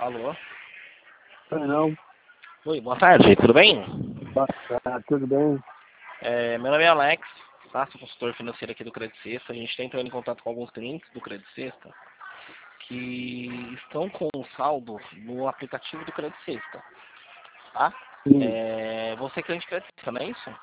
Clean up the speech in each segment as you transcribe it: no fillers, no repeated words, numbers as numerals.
Alô? Não. Oi, boa tarde, tudo bem? Tudo bem? Meu nome é Alex, tá? Sou consultor financeiro aqui do Credit Sexta. A gente está entrando em contato com alguns clientes do Credit Sexta que estão com um saldo no aplicativo do Credit Sexta, tá? Você é cliente do Credit Sexta, não é isso?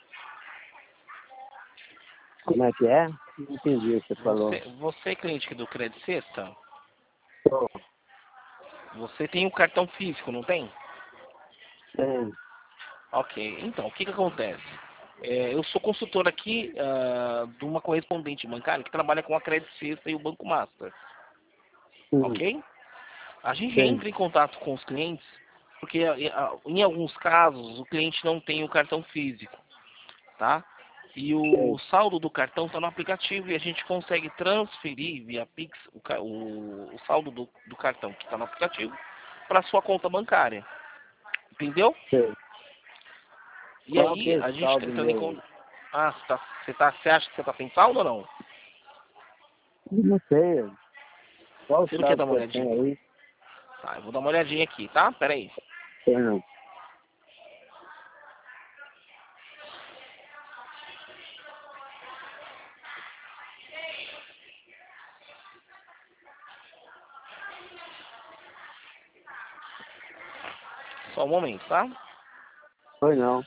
Como é que é? Não entendi o que você falou. Você é cliente do Credit Sexta? Tô. Você tem um cartão físico, não tem? Tem. Ok, então, o que acontece? Eu sou consultor aqui de uma correspondente bancária que trabalha com a Credit Sexta e o Banco Master, ok? A gente Sim. entra em contato com os clientes porque em alguns casos o cliente não tem o cartão físico, tá? E o saldo do cartão está no aplicativo e a gente consegue transferir via Pix o saldo do cartão que está no aplicativo para sua conta bancária, entendeu? Sim. E Qual que aí, é a o gente está saldo entrando em meu? contato. Ah, você acha que você está sem saldo ou não? Não sei. Qual o Você não quer saldo dar que uma você tem olhadinha? aí? Tá, eu vou dar uma olhadinha aqui, tá? Pera aí. Tem não. Só um momento, tá? Foi não.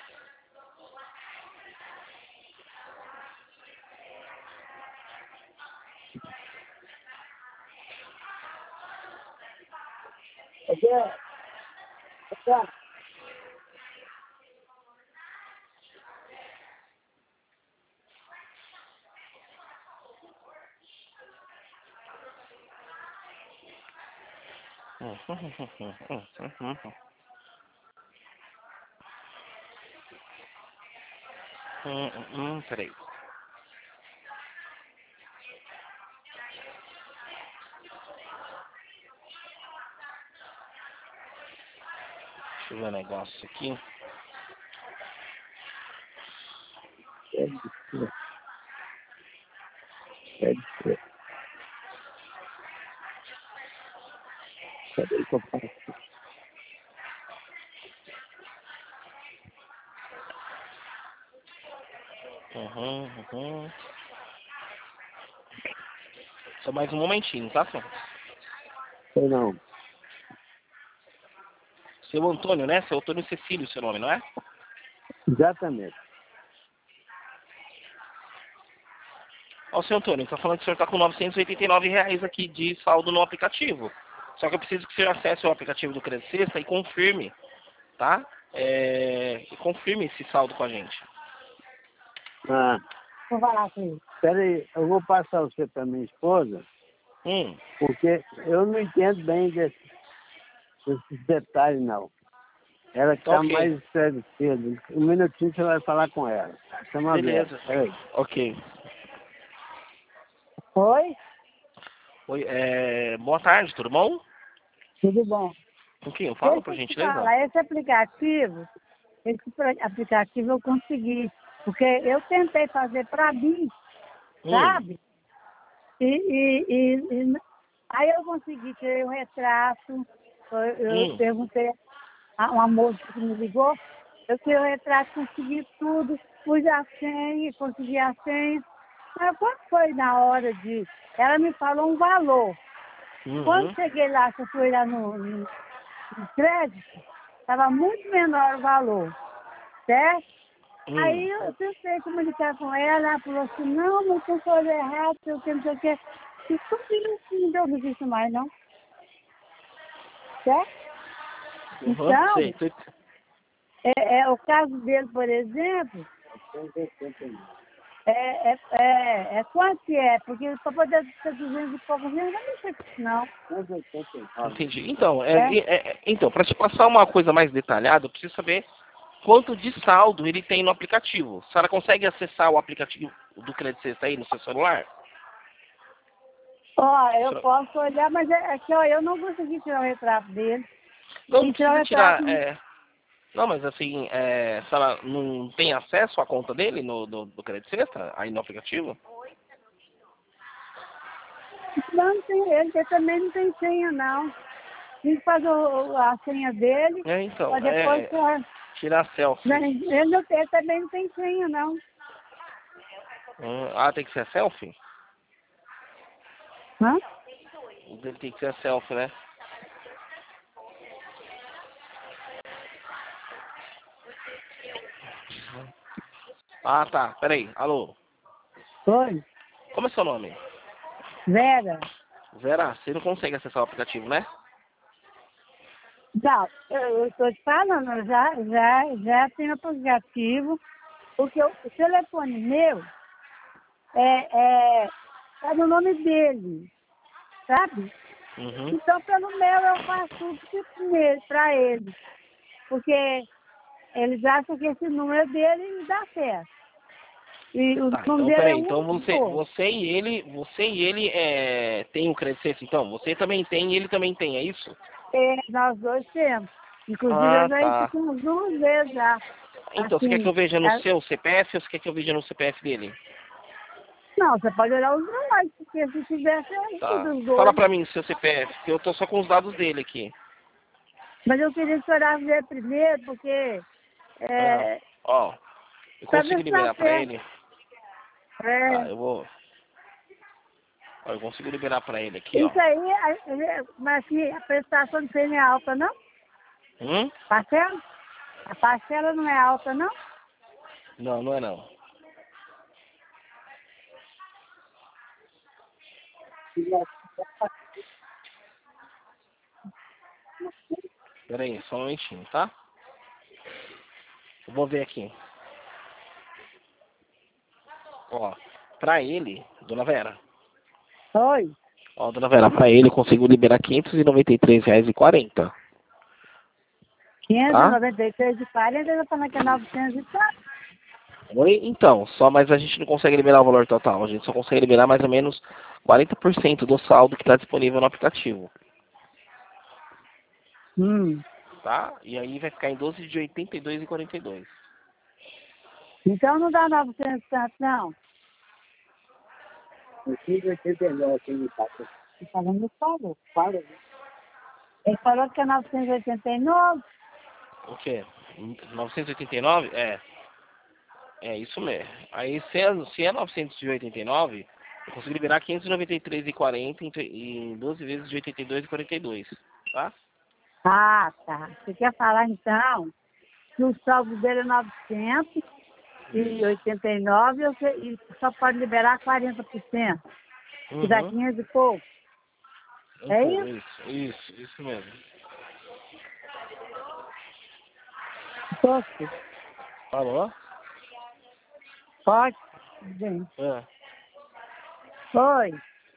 Peraí. Deixa eu ver um negócio aqui. Deve ser. Cadê que eu faço? Só mais um momentinho, tá, senhor? Foi não. Seu Antônio, né? Seu Antônio Cecílio, seu nome, não é? Exatamente. Ó, seu Antônio, tá falando que o senhor tá com R$ 989 aqui de saldo no aplicativo. Só que eu preciso que o senhor acesse o aplicativo do Credit Sexta e confirme, tá? E confirme esse saldo com a gente. Vou falar assim. Espera aí, eu vou passar você para minha esposa, porque eu não entendo bem desses detalhes, não. Ela que está Ok. mais esclarecida. Um minutinho você vai falar com ela. Chama a Vera. Beleza. Peraí. Ok. Oi? Oi, boa tarde, tudo bom? Tudo bom? Com quem eu falo, por Deixa eu te gentileza? falar, esse aplicativo eu consegui, porque eu tentei fazer para mim, sabe? Aí eu consegui, tirei o retrato, eu perguntei a uma moça que me ligou, eu tirei o retrato, consegui tudo, pus a senha, consegui a senha. Mas quando foi na hora de... Ela me falou um valor. Quando cheguei lá, que eu fui lá no crédito, estava muito menor o valor, certo? Aí eu tentei comunicar com ela, ela falou assim, não, mas tem coisa errada, não sei o que. E tudo não deu registro mais, não. Certo? Então, Sei. o caso dele, por exemplo, quanto que é? Porque para poder ser 200 e poucos reais, não sei se não. Entendi. Então, para te passar uma coisa mais detalhada, eu preciso saber quanto de saldo ele tem no aplicativo. A senhora consegue acessar o aplicativo do Credit Sexta aí no seu celular? Eu posso olhar, mas é que eu não consegui tirar o retrato dele. Não precisa tirar. Retrato. Não, mas assim, a senhora não tem acesso à conta dele do Credit Sexta, aí no aplicativo? Não tem ele também não tem senha, não. tem que fazer a senha dele, Então, para depois... tirar selfie. Ele também não tem senha, não. Tem que ser selfie? Hã? O dele tem que ser selfie, né? Tá. Peraí. Alô? Oi, Como é seu nome? Vera. Vera, você não consegue acessar o aplicativo, né? Não, eu estou te falando, eu já tenho aplicativo, porque o telefone meu tá no nome dele, sabe? Uhum. Então, pelo meu, eu faço tudo para ele, porque eles acham que esse número é dele e dá certo. E o Tá, nome então dele é peraí. um Então você e ele tem o crescente, então? Você também tem e ele também tem, é isso? nós dois temos. Inclusive, eu já Tá. insistimos 2 vezes já. Então, você quer Assim, que eu veja no seu CPF ou você quer que eu veja no CPF dele? não, você pode olhar os dois, porque se tivesse Tá. os Fala dois. pra mim seu CPF, que eu tô só com os dados dele aqui. Mas eu queria que o senhor ver primeiro, porque Ó, eu para consigo ver se dá liberar pra certo. ele? Tá, É, eu vou... Ó, eu consigo liberar pra ele aqui, ó. isso aí, mas assim, a prestação de pena é alta, não? Hum? Parcela? A parcela não é alta, não? Não, não é não. Pera aí, só um momentinho, tá? Eu vou ver aqui. Ó, pra ele, dona Vera. Oi. Ó, dona Vera, pra ele eu consigo liberar R$ 593,40. Tá? 593 de 40, eu falando que é 900 e tanto. Oi? Então, mas a gente não consegue liberar o valor total. A gente só consegue liberar mais ou menos 40% do saldo que está disponível no aplicativo. Tá? E aí vai ficar em 12 de 82,42. Então não dá 900 e tanto, não. Ele falando do saldo. Ele falou que é 989. O quê? 989? É isso mesmo. Aí se é 989, eu consigo liberar 593,40 em 12 vezes de 82,42. Tá? Ah, tá. Você quer falar então que o saldo dele é 989 e só pode liberar 40%, que dá Uhum. 500 e pouco. É isso? Isso mesmo. Posso? Falou? Pode? Bem. É. Oi.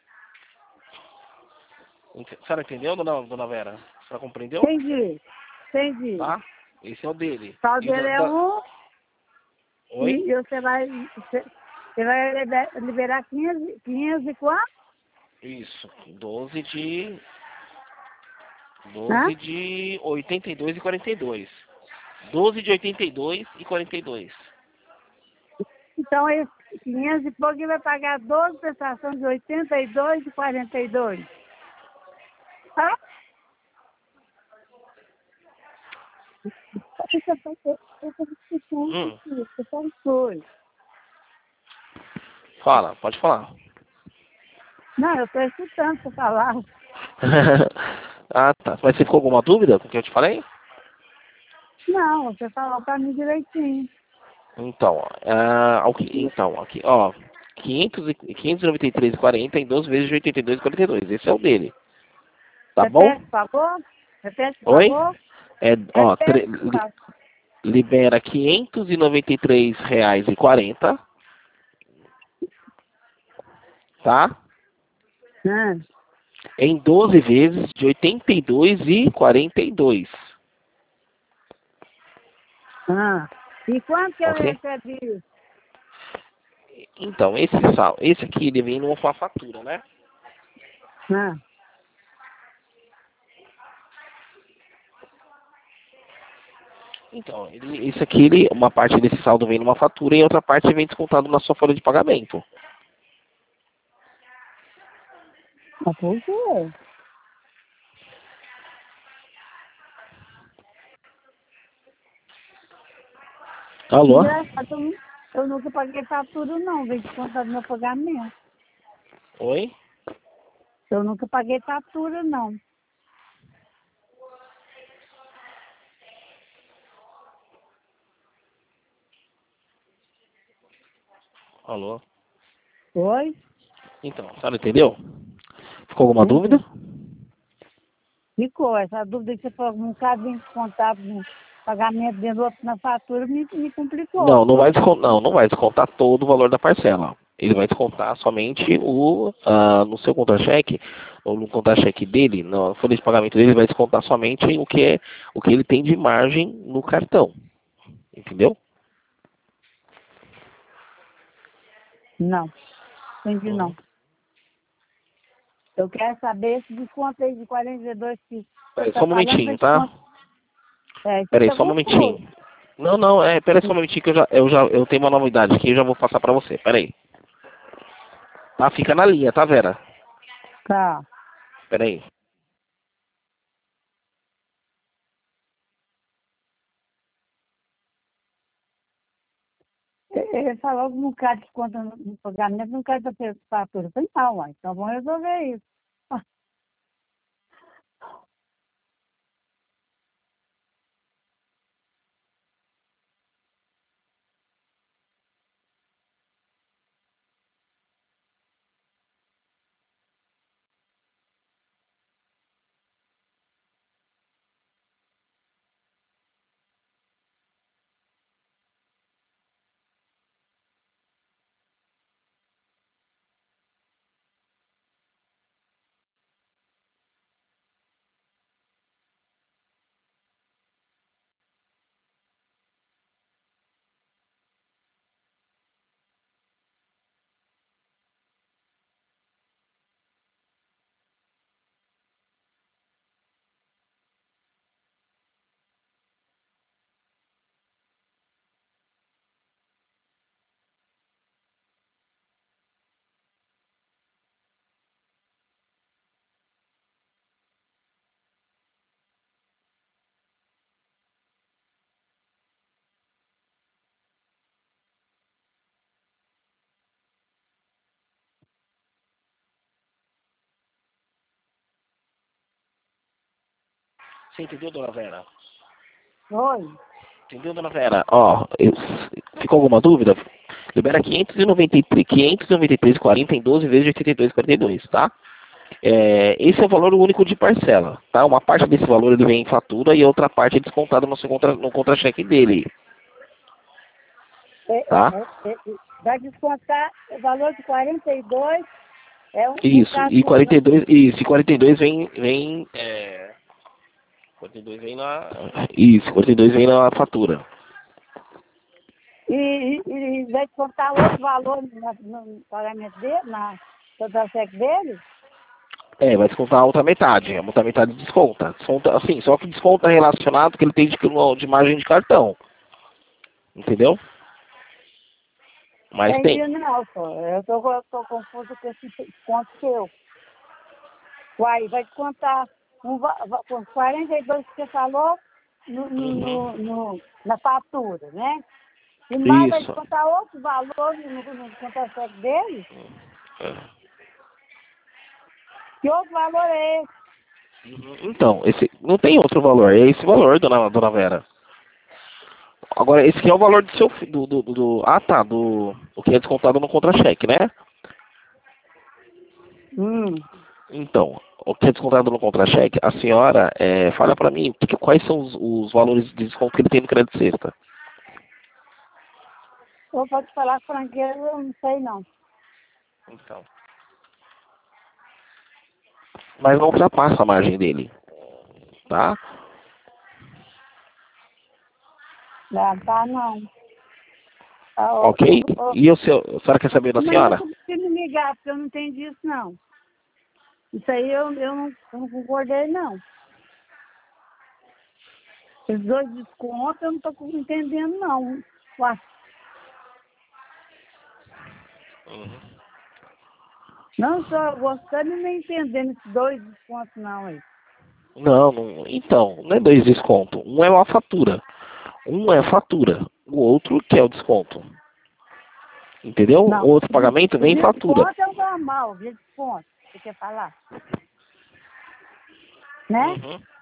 A senhora entendeu, dona Vera? A senhora compreendeu? Entendi. Tá? Esse é o dele. O saldo E o dele é um Oi? e você vai liberar 500 e quanto? Isso. 12 de... Hã? 12 de 82,42. 12 de 82,42. Então, esse 500 e pouco ele vai pagar 12 prestações de 82 e 42. Tá? Hum. Foi. Fala, pode falar. Não, eu estou escutando você falar. Ah, tá. Mas você ficou com alguma dúvida com o que eu te falei? Não, você falou para mim direitinho. Então, aqui, ó. 593,40 em 12 vezes de 82,42. Esse é o dele. Tá bom? Repete, por favor. Repete, por Oi? favor. Ó, Repete, por favor. libera R$ 593,40, tá? Ah, Em 12 vezes de 82,42. ah. E quanto que eu Ok? recebi isso? Então, esse aqui, ele vem numa fatura, né? Ah. Então, esse aqui, uma parte desse saldo vem numa fatura e outra parte vem descontado na sua folha de pagamento. Mas por quê? Alô? Engraçado, eu nunca paguei fatura, não. Vem descontar do meu pagamento. Oi? Eu nunca paguei fatura, não. Alô? Oi? Então, a senhora entendeu? Ficou alguma dúvida? Ficou. Essa dúvida que você falou, num caso vem descontar no pagamento dentro outro na fatura, me complicou. Não, não vai descontar todo o valor da parcela. Ele vai descontar somente no seu contra-cheque, ou no contra-cheque dele, na folha de pagamento dele, ele vai descontar somente o que ele tem de margem no cartão. Entendeu? Não, entendi não. Eu quero saber esse desconto aí de 42 que você Peraí, está só um falando, vai momentinho, tá? desconto. É, isso Peraí, é só um gostoso. momentinho. Não, peraí só um momentinho que eu tenho uma novidade aqui, eu já vou passar pra você. Peraí. Tá, fica na linha, tá, Vera? Tá. Peraí. Ele falou que não quer desconto no pagamento, não quer da fatura. Eu falei, não, uai, então vamos resolver isso. Você entendeu, dona Vera? Oi? Entendeu, dona Vera? Ó, ficou alguma dúvida? Libera 593,40 em 12 vezes de 82,42, tá? Esse é o valor único de parcela, tá? Uma parte desse valor ele vem em fatura e outra parte é descontada no contra-cheque dele, tá? Vai descontar o valor de 42, no Isso, caso, e 42, isso, e 42 42 vem na, isso, 42 vem na fatura. e vai descontar outro valor no pagamento dele, na contra-cheque dele? Vai descontar a outra metade desconta. Desconta, assim, só que desconta relacionado que ele tem de margem de cartão, entendeu? Mas Entendi, tem. não, pô. Eu tô confuso com esse desconto seu. Uai, vai descontar com 42 que você falou Uhum. na fatura, né? E mais vai Isso. descontar outro valor no contra-cheque dele? Que outro valor é esse? Então, esse não tem outro valor, é esse valor, dona Vera. Agora, esse aqui é o valor do seu o que é descontado no contra-cheque, né? Hum. Então, o que é descontado no contra-cheque, a senhora fala pra mim quais são os valores de desconto que ele tem no crédito sexta. Eu vou te falar franqueza, eu não sei não. Então. Mas não ultrapassa a margem dele, tá? Não, tá não. Ah, Ok? E a senhora quer saber da não, senhora? você precisa me ligar, porque eu não entendi isso não. Isso aí eu não concordei não. Esses dois descontos eu não tô entendendo não. Ué, não estou gostando e nem entendendo esses dois descontos não aí. Não, então, não é dois descontos. Um é uma fatura. Um é fatura. o outro que é o desconto. Entendeu? Não, O outro pagamento vem em fatura. Desconto é o normal, via desconto. Você quer falar? Né? Uhum.